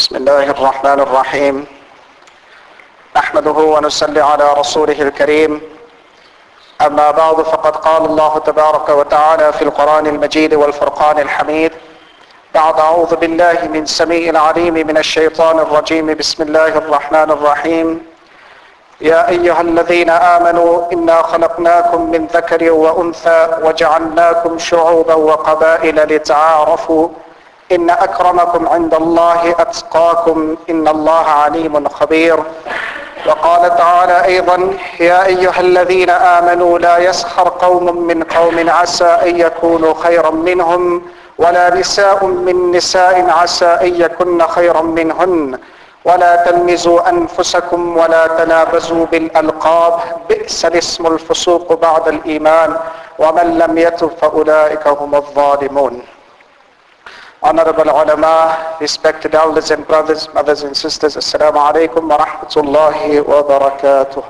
بسم الله الرحمن الرحيم نحمده ونصلي على رسوله الكريم أما بعد فقد قال الله تبارك وتعالى في القرآن المجيد والفرقان الحميد بعد أعوذ بالله من سميع العليم من الشيطان الرجيم بسم الله الرحمن الرحيم يا أيها الذين آمنوا إنا خلقناكم من ذكر وأنثى وجعلناكم شعوبا وقبائل لتعارفوا إن أكرمكم عند الله أتقاكم إن الله عليم خبير. وقال تعالى أيضا يا أيها الذين آمنوا لا يسخر قوم من قوم عسى أن يكونوا خيرا منهم ولا نساء من نساء عسى أن يكن خيرا منهن ولا تلمزوا أنفسكم ولا تنابزوا بالألقاب بئس الاسم الفسوق بعد الإيمان ومن لم يتب فأولئك هم الظالمون. Honorable ulama, respected elders and brothers, mothers and sisters, Assalamu alaikum wa rahmatullahi wa barakatuh.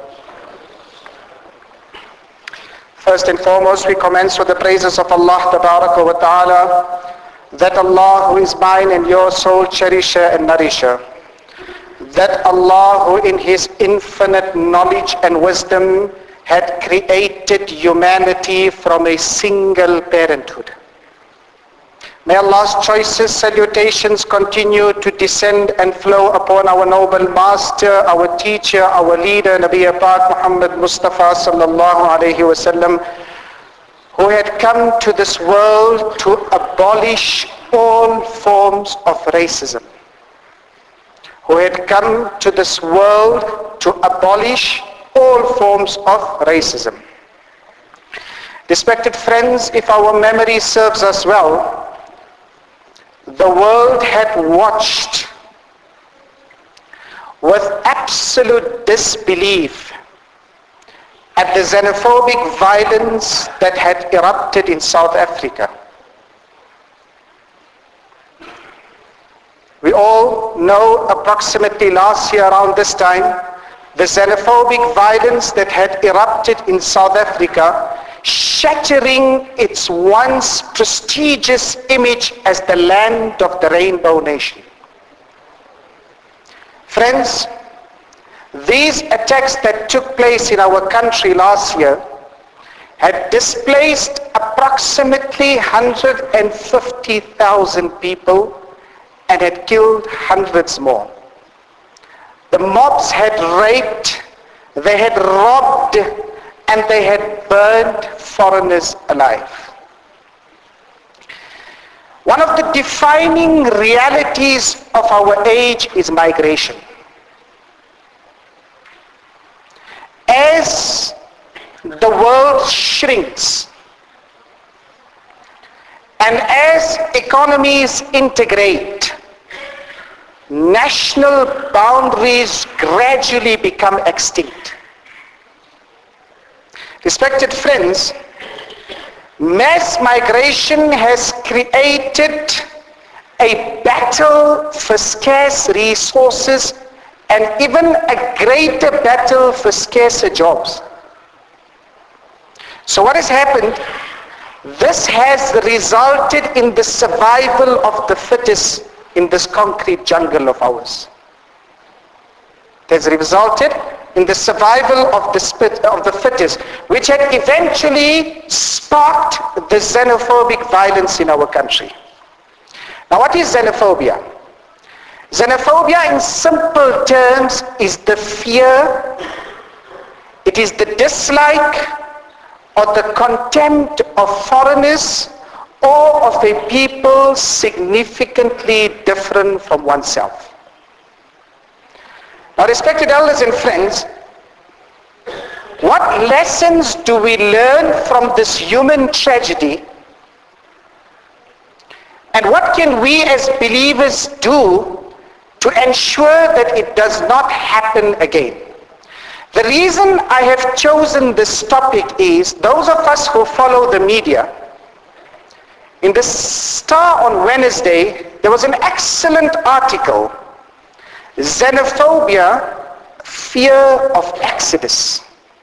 First and foremost, we commence with the praises of Allah Tabaraka wa Ta'ala, that Allah who is mine and your sole cherisher and nourisher, that Allah who in His infinite knowledge and wisdom had created humanity from a single parenthood. May Allah's choicest salutations continue to descend and flow upon our noble master, our teacher, our leader, Nabi Pak Muhammad Mustafa sallallahu alayhi wasallam, who had come to this world to abolish all forms of racism. Who had come to this world to abolish all forms of racism. Respected friends, if our memory serves us well, the world had watched with absolute disbelief at the xenophobic violence that had erupted in South Africa. We all know approximately last year around this time, the xenophobic violence that had erupted in South Africa, shattering its once prestigious image as the land of the rainbow nation. Friends, these attacks that took place in our country last year had displaced approximately 150,000 people and had killed hundreds more. The mobs had raped, they had robbed, and they had burned foreigners alive. One of the defining realities of our age is migration. As the world shrinks and as economies integrate, national boundaries gradually become extinct. Respected friends, mass migration has created a battle for scarce resources and even a greater battle for scarcer jobs. So what has happened? This has resulted in the survival of the fittest in this concrete jungle of ours. It has resulted in the survival of the fittest, which had eventually sparked the xenophobic violence in our country. Now, what is xenophobia? Xenophobia in simple terms is the fear, it is the dislike or the contempt of foreigners or of a people significantly different from oneself. Now, respected elders and friends, what lessons do we learn from this human tragedy? And what can we as believers do to ensure that it does not happen again? The reason I have chosen this topic is, those of us who follow the media, in the Star on Wednesday, there was an excellent article, Xenophobia, Fear of Exodus.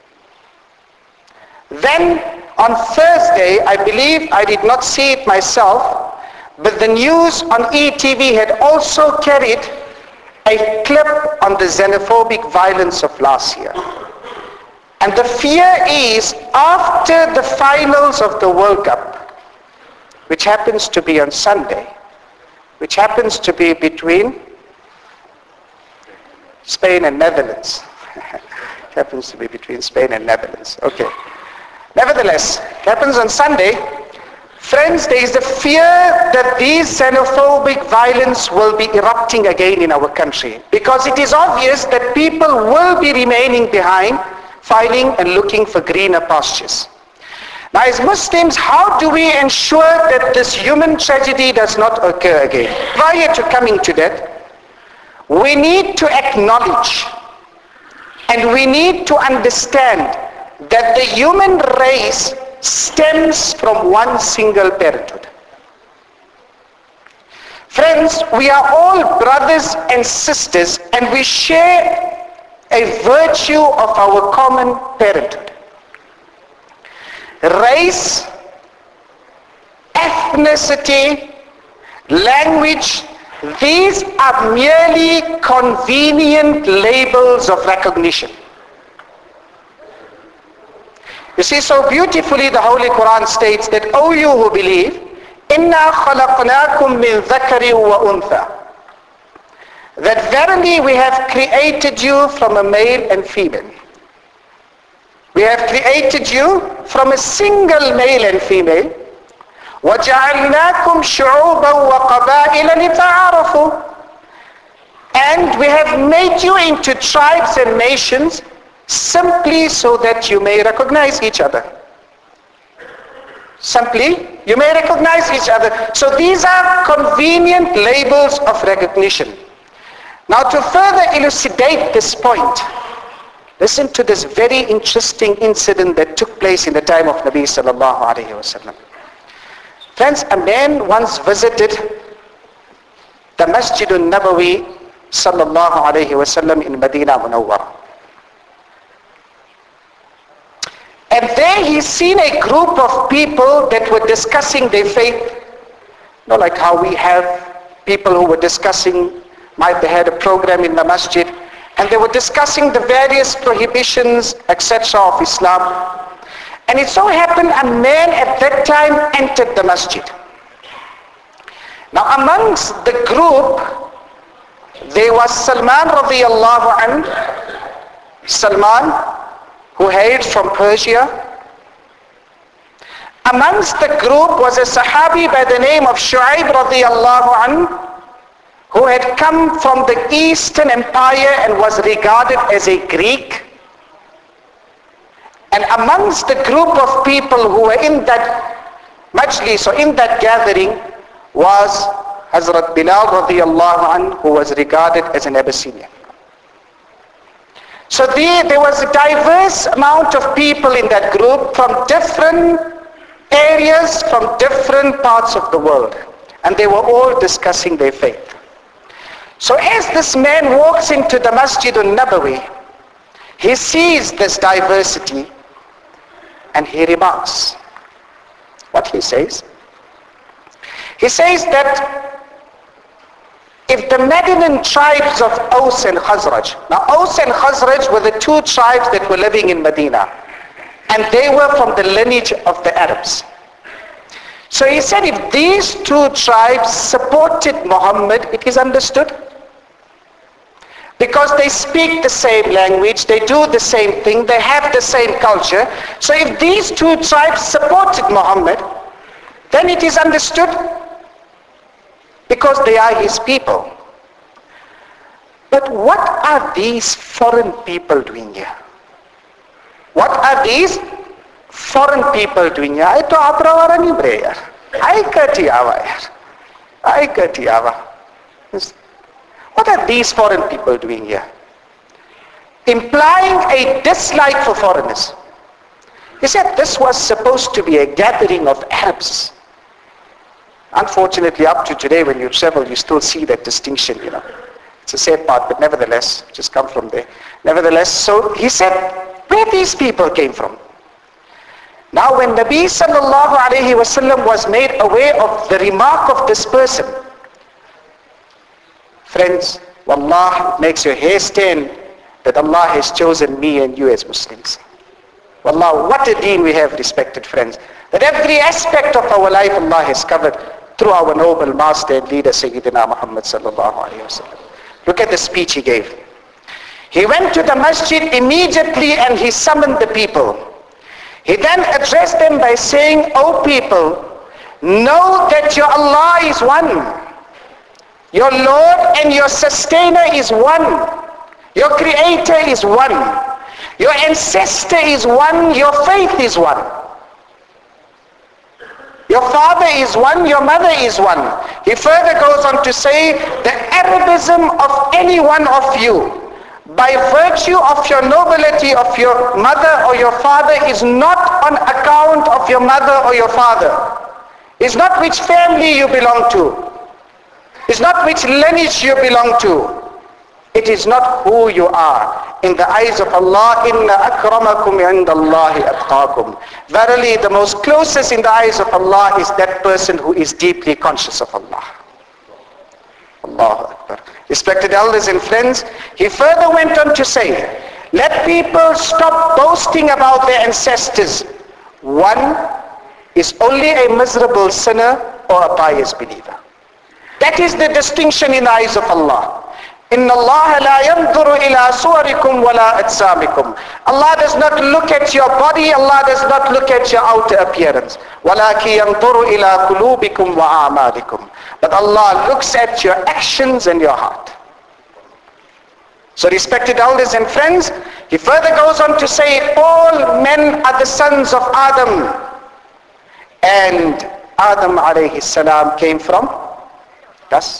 Then on Thursday, I believe, I did not see it myself, but the news on ETV had also carried a clip on the xenophobic violence of last year. And the fear is, after the finals of the World Cup, which happens to be on Sunday, which happens to be between Spain and Netherlands. Happens to be between Spain and Netherlands. Okay. Nevertheless, it happens on Sunday. Friends, there is a fear that these xenophobic violence will be erupting again in our country, because it is obvious that people will be remaining behind, fighting and looking for greener pastures. Now, as Muslims, how do we ensure that this human tragedy does not occur again? Prior to coming to that, we need to acknowledge and we need to understand that the human race stems from one single parenthood. Friends, we are all brothers and sisters, and we share a virtue of our common parenthood. Race, ethnicity, language, these are merely convenient labels of recognition. You see, so beautifully the Holy Quran states that, O you who believe, إِنَّا خَلَقْنَاكُم مِّن ذَكَرٍ وَأُنثَى, that verily we have created you from a male and female. We have created you from a single male and female. وَجَعَلْنَاكُمْ شُعُوبًا وَقَبَائِلًا لِتَعَارَفُوا, and we have made you into tribes and nations simply so that you may recognize each other. Simply, you may recognize each other. So these are convenient labels of recognition. Now, to further elucidate this point, listen to this very interesting incident that took place in the time of Nabi sallallahu alayhi wasallam. Friends, a man once visited the Masjid al-Nabawi sallallahu alayhi wasallam in Medina Munawwara. And there he's seen a group of people that were discussing their faith. You know, like how we have people who were discussing, might they had a program in the masjid, and they were discussing the various prohibitions, etc. of Islam. And it so happened a man at that time entered the masjid. Now amongst the group, there was Salman radiallahu anhu, Salman, who hailed from Persia. Amongst the group was a Sahabi by the name of Shu'aib radiallahu anhu, who had come from the Eastern Empire and was regarded as a Greek. And amongst the group of people who were in that majlis, or in that gathering, was Hazrat Bilal radiallahu anhu, who was regarded as an Abyssinian. So there was a diverse amount of people in that group from different areas, from different parts of the world. And they were all discussing their faith. So as this man walks into the Masjid al-Nabawi, he sees this diversity and he remarks. What he says? He says that if the Medinan tribes of Aus and Khazraj, now Aus and Khazraj were the two tribes that were living in Medina, and they were from the lineage of the Arabs. So he said if these two tribes supported Muhammad, it is understood. Because they speak the same language, they do the same thing, they have the same culture. So if these two tribes supported Muhammad, then it is understood, because they are his people. But what are these foreign people doing here? What are these foreign people doing here? I to aprawara ni bre yaar. I katiyawa yaar. I katiyawa. What are these foreign people doing here? Implying a dislike for foreigners. He said this was supposed to be a gathering of Arabs. Unfortunately, up to today, when you travel, you still see that distinction, you know. It's a sad part, but nevertheless, just come from there. Nevertheless, so he said, where these people came from. Now, when Nabi sallallahu alayhi wasallam was made aware of the remark of this person, friends, Wallah, makes your hair stand that Allah has chosen me and you as Muslims. Wallah, what a deen we have, respected friends. That every aspect of our life Allah has covered through our noble master and leader Sayyidina Muhammad sallallahu alayhi wa sallam. Look at the speech he gave. He went to the masjid immediately and he summoned the people. He then addressed them by saying, "O people, know that your Allah is one. Your Lord and your sustainer is one. Your creator is one. Your ancestor is one. Your faith is one. Your father is one. Your mother is one." He further goes on to say, "The Arabism of any one of you, by virtue of your nobility of your mother or your father, is not on account of your mother or your father. It's not which family you belong to. It's not which lineage you belong to. It is not who you are. In the eyes of Allah, inna akramakum indallahi atqakum. Verily, the most closest in the eyes of Allah is that person who is deeply conscious of Allah." Allahu Akbar. Respected elders and friends, he further went on to say, "Let people stop boasting about their ancestors. One is only a miserable sinner or a pious believer." That is the distinction in the eyes of Allah. Inna Allah la yanzuru ila suwarikum wala ajsamikum. Allah does not look at your body, Allah does not look at your outer appearance. Walaki yanzuru ila qulubikum wa a'malikum. But Allah looks at your actions and your heart. So respected elders and friends, he further goes on to say, all men are the sons of Adam. And Adam alayhi salam came from dust.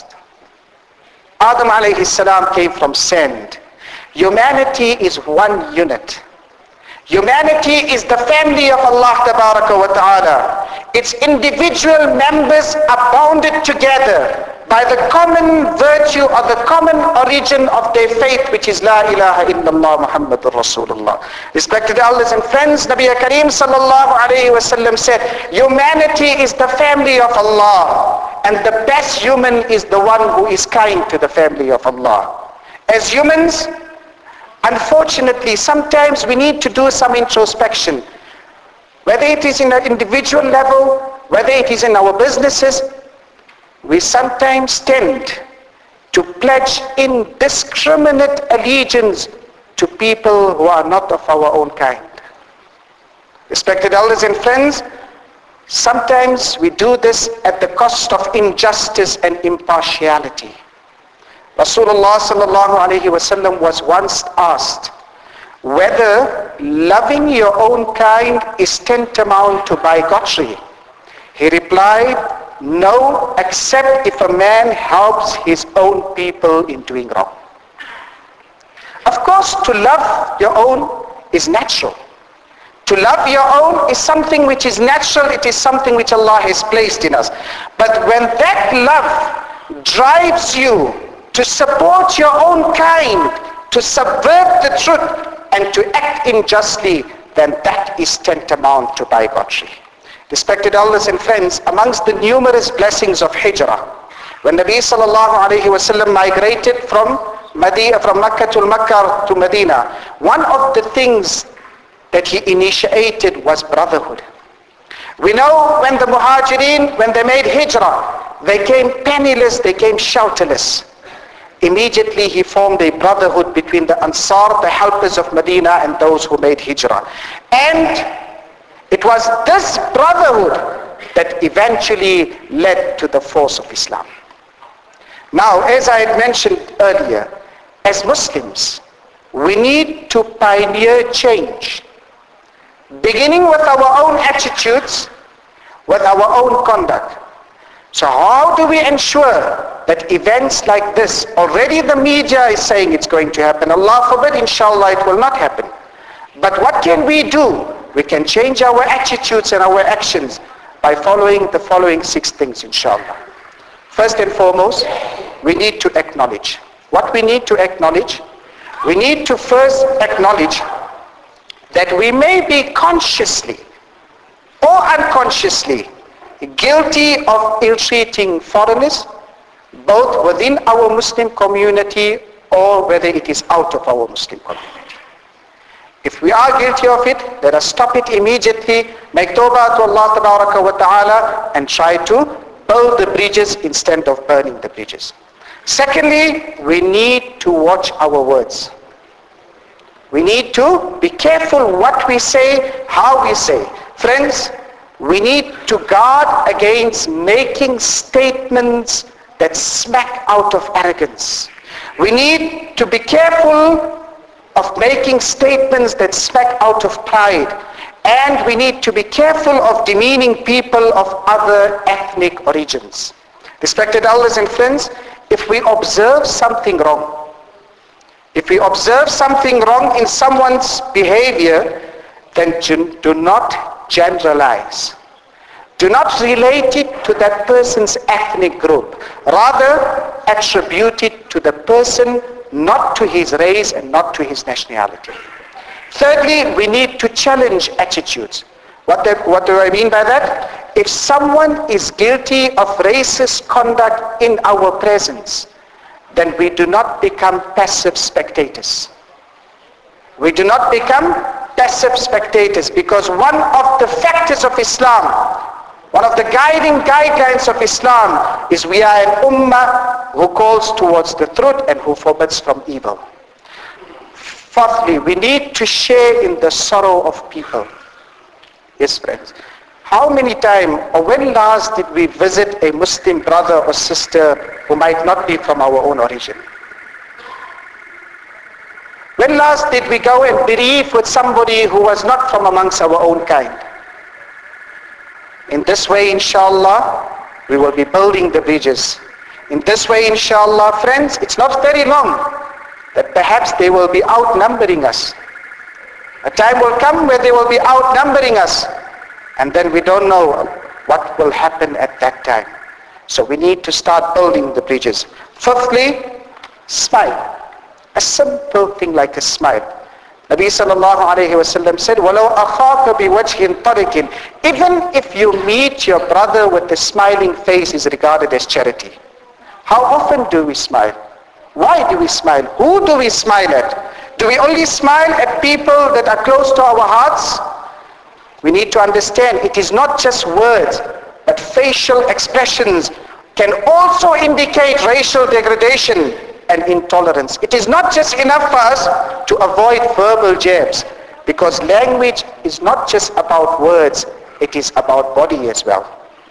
Adam alayhi salam came from sand. Humanity is one unit. Humanity is the family of Allah tabaraka wa ta'ala. Its individual members are bounded together by the common virtue or the common origin of their faith, which is La ilaha illallah Muhammadur Rasulullah. Respected elders and friends, Nabi Kareem sallallahu alayhi wa sallam said, humanity is the family of Allah, and the best human is the one who is kind to the family of Allah. As humans, unfortunately, sometimes we need to do some introspection. Whether it is in an individual level, whether it is in our businesses, we sometimes tend to pledge indiscriminate allegiance to people who are not of our own kind. Respected elders and friends, sometimes we do this at the cost of injustice and impartiality. Rasulullah sallallahu alayhi wa sallam was once asked whether loving your own kind is tantamount to bigotry. He replied, no, except if a man helps his own people in doing wrong. Of course, to love your own is natural. To love your own is something which is natural. It is something which Allah has placed in us. But when that love drives you to support your own kind, to subvert the truth, and to act unjustly, then that is tantamount to bigotry. Respected elders and friends, amongst the numerous blessings of Hijrah, when Nabi sallallahu alayhi wa sallam migrated from Makkah to Medina, one of the things that he initiated was brotherhood. We know when the Muhajirin, when they made Hijrah, they came penniless, they came shelterless. Immediately he formed a brotherhood between the Ansar, the helpers of Medina, and those who made Hijrah. And it was this brotherhood that eventually led to the force of Islam. Now, as I had mentioned earlier, as Muslims, we need to pioneer change, beginning with our own attitudes, with our own conduct. So how do we ensure that events like this, already the media is saying it's going to happen, Allah forbid, inshallah it will not happen. But what can we do? We can change our attitudes and our actions by following the following 6 things, inshallah. First and foremost, we need to acknowledge. What we need to acknowledge? We need to first acknowledge that we may be consciously or unconsciously guilty of ill-treating foreigners, both within our Muslim community or whether it is out of our Muslim community. If we are guilty of it, let us stop it immediately, make tawbah to Allah Tabaraka wa Ta'ala, and try to build the bridges instead of burning the bridges. Secondly, we need to watch our words. We need to be careful what we say, how we say. Friends, we need to guard against making statements that smack out of arrogance. We need to be careful of making statements that smack out of pride. And we need to be careful of demeaning people of other ethnic origins. Respected elders and friends, if we observe something wrong, if we observe something wrong in someone's behavior, then do not generalize. Do not relate it to that person's ethnic group. Rather, attribute it to the person, not to his race and not to his nationality. Thirdly, we need to challenge attitudes. What do I mean by that? If someone is guilty of racist conduct in our presence, then we do not become passive spectators. We do not become passive spectators, because one of the factors of Islam, one of the guiding guidelines of Islam is we are an ummah who calls towards the truth and who forbids from evil. Fourthly, we need to share in the sorrow of people. Yes, friends. How many times or when last did we visit a Muslim brother or sister who might not be from our own origin? When last did we go and bereave with somebody who was not from amongst our own kind? In this way, inshallah, we will be building the bridges. In this way, inshallah, friends, it's not very long that perhaps they will be outnumbering us. A time will come where they will be outnumbering us, and then we don't know what will happen at that time. So we need to start building the bridges. Fifthly, smile. A simple thing like a smile. Nabi sallallahu alayhi wa sallam said, وَلَوْ أَخَاكَ بِوَجْهٍ طَرِقٍ. Even if you meet your brother with a smiling face is regarded as charity. How often do we smile? Why do we smile? Who do we smile at? Do we only smile at people that are close to our hearts? We need to understand it is not just words, but facial expressions can also indicate racial degradation and intolerance. It is not just enough for us to avoid verbal jabs, because language is not just about words, it is about body as well.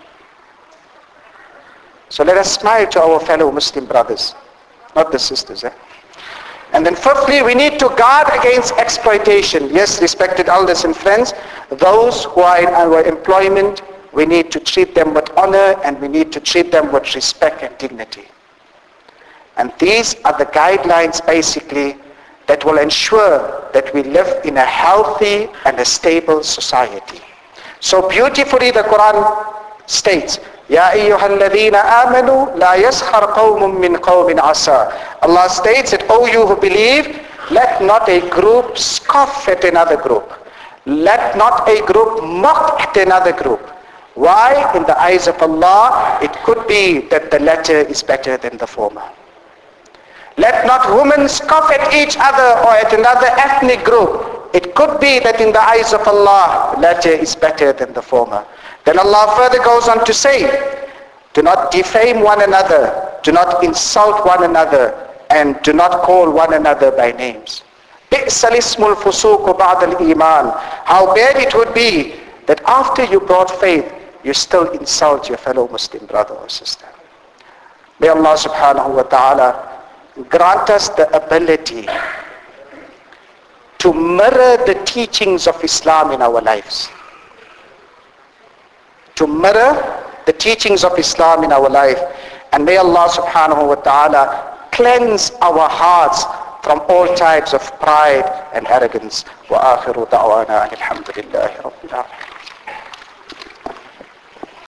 So let us smile to our fellow Muslim brothers, not the sisters. And then fifthly, we need to guard against exploitation. Yes, respected elders and friends, those who are in our employment, we need to treat them with honor and we need to treat them with respect and dignity. And these are the guidelines basically that will ensure that we live in a healthy and a stable society. So beautifully the Quran states, Ya ayyuhalladhina amanu la yaskhar qawmun min qawmin asa. Allah states that, O you who believe, let not a group scoff at another group. Let not a group mock at another group. Why? In the eyes of Allah, it could be that the latter is better than the former. Let not women scoff at each other or at another ethnic group. It could be that in the eyes of Allah, the latter is better than the former. Then Allah further goes on to say, do not defame one another, do not insult one another, and do not call one another by names. بِئْسَ الْإِسْمُ الْفُسُوقُ بَعْدَ الْإِيمَانِ. How bad it would be that after you brought faith, you still insult your fellow Muslim brother or sister. May Allah subhanahu wa ta'ala grant us the ability to mirror the teachings of Islam in our lives. To mirror the teachings of Islam in our life. And may Allah subhanahu wa ta'ala cleanse our hearts from all types of pride and arrogance. Wa akhiru da'wana alhamdulillahi rabbil alamin.